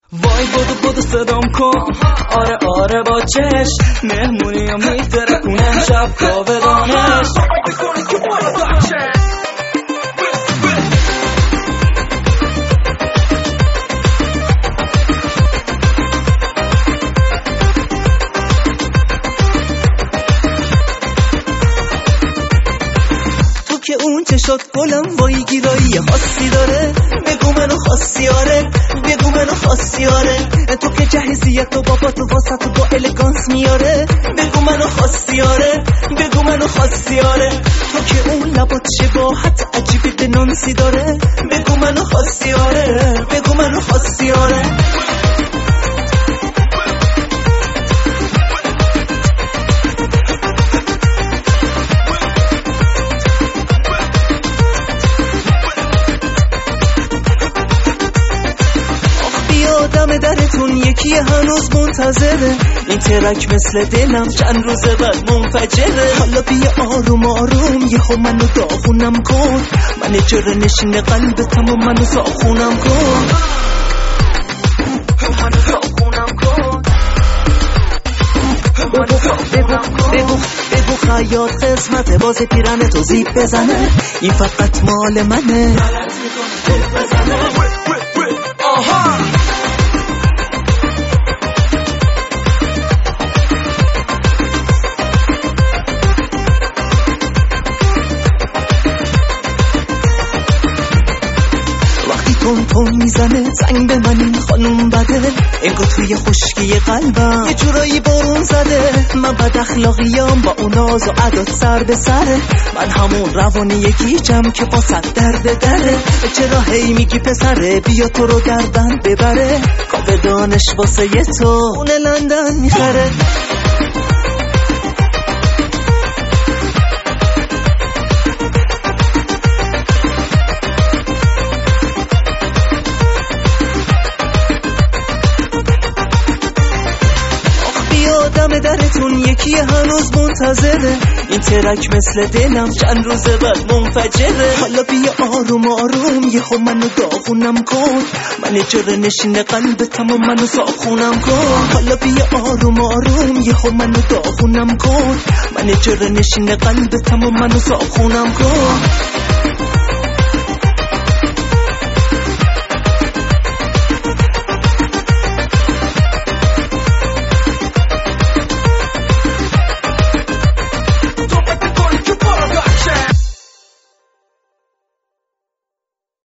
وای بودو صدام کن، آره آره با چشم مهمونی هم میترکونم شب کاوه دانش تو که اون چشات گلم وای گیرایی خاصی داره، بگو منو خاصی آره، بگو منو خاصی آره، تو که جهیزیت و بابا تو واسه تو با الگانس میاره، بگو منو خاصی آره، بگو منو خاصی آره، تو که اون لبات شباهت عجیبی به نانسی داره، بگو منو خاصی آره، بگو منو خاصی آره. دم درتون یکی هنوز منتظره، این ترک مثل دلم چند روز بعد منفجره، حالا بیا آروم آروم یهو منو داغونم کن، من اجاره نشین قلبتم و منو ساخونم کن، منو ساخونم کن، بگو خیاط قسمت باز پیرنه تو زیب بزنه، این فقط مال منه. تون میزنه زنگ به من این خانوم بده، انگار توی خشکی قلبم یه جورایی بارون زده، من بد اخلاقیام با اون ناز و عدات سر به سره، من همون روانی یکیچم که با صد درد دره، چرا هی میگی پسره بیا تو رو گردن ببره، کاوه دانش واسه یه تو اون لندن میخره. دم درتون یکی هنوز منتظره، این ترک مثل دلم چند روز بعد منفجره، حالا بیا آروم آروم یهو منو داغونم کن، من اجاره نشین قلبتم و منو ساخونم کن، حالا بیا آروم آروم یهو منو داغونم کن، من اجاره نشین قلبتم و منو ساخونم کن.